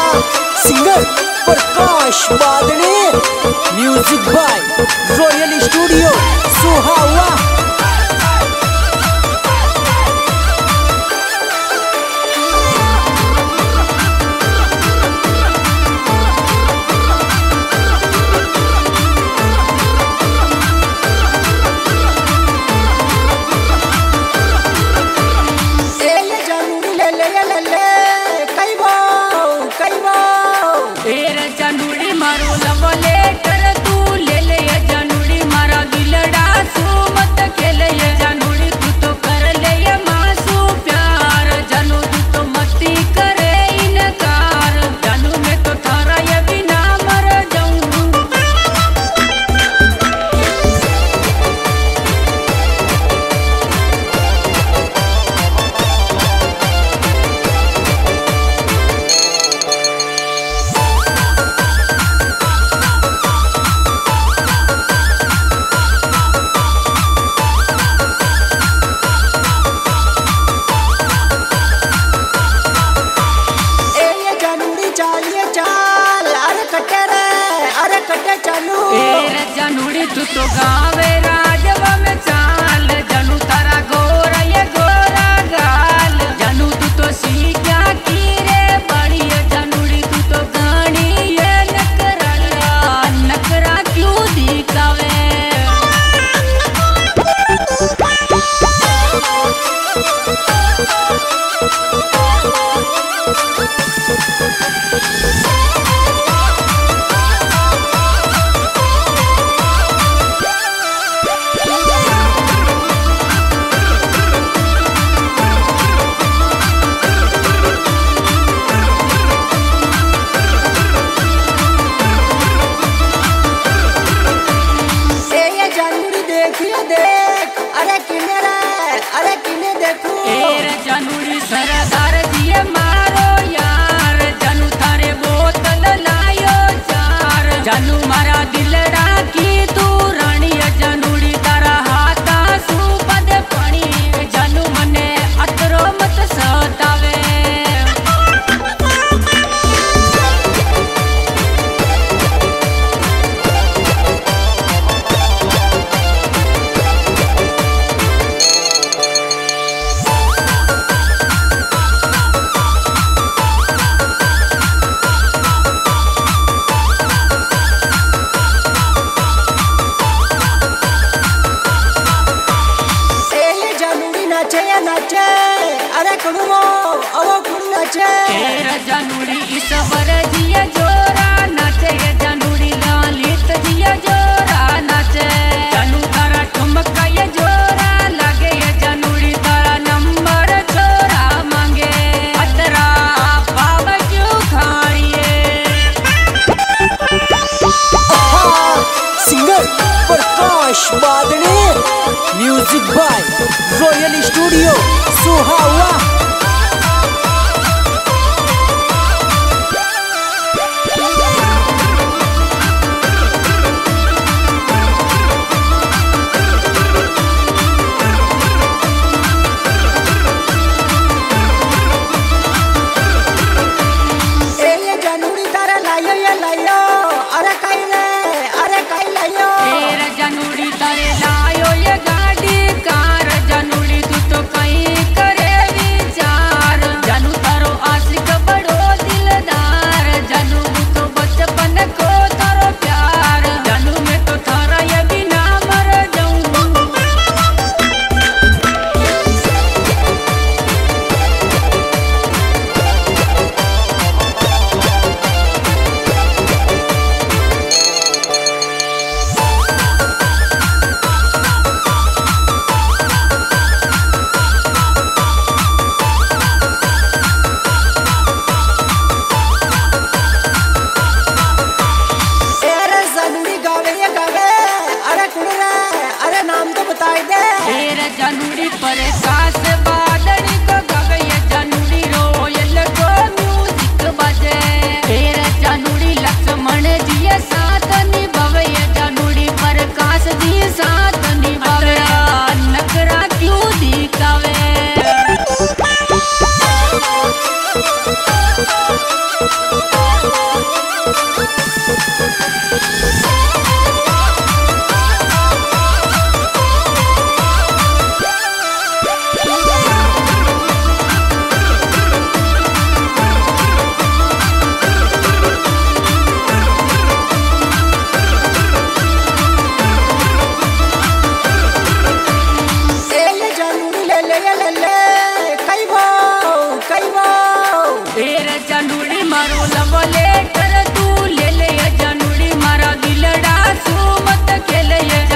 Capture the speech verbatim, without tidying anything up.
Singer Prakash बादणे, music by royal studio Suhawa. जानूड़ी तू तो गावे राजवा में चाल, जानू तारा गोरा ये गोरा गाल, जानू तू तो सीखा की रे बड़ी, जानूड़ी तू तो गानी ये नकरा नकरा क्यों दिखावे। जानूड़ी सरदार जी मारो यार, जानू थारे बोतल लायो चार, जानू मारा दिलड़ा की तू रानी, जानूड़ी तारा हाथा सुपद पानी, जानू मने अतरो मत सतावे। अरे कुड़ुओ अवो कुड़ नाचे, तेरा जानूड़ी इस बर जिया जोरा नाचे, जानूड़ी लालित जिया जोरा नाचे, जानू तारा ठुमका ये जोरा लगे, जानूड़ी तारा नंबर छोरा मांगे, अतरा पाव क्यों खाड़िए। Singer Prakash बादणे, music by royal studio सुहावा। भाई वो तेरे जनुड़ी मारो लवले कर तू ले ले ये जनुड़ी मारा दिलड़ा सू मत खेले ये